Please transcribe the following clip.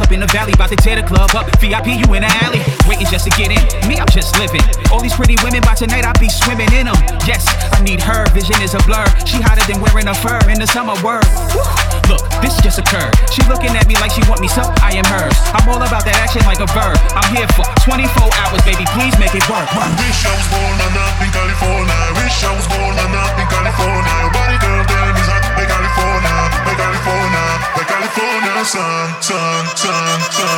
up in the valley, about to tear the club up. VIP, you in the alley, waiting just to get in. Me, I'm just living. All these pretty women, by tonight I'll be swimming in them. Yes, I need her, vision is a blur. She hotter than wearing a fur in the summer word. Woo. Look, this just occurred. She looking at me like she want me, so I am hers. I'm all about that action like a verb. I'm here for 24 hours, baby, please make it work. Wish I was born and up in California. Wish I was born and up in California. Your body girl, damn, is hot like California, like California, like California sun, sun, sun, sun.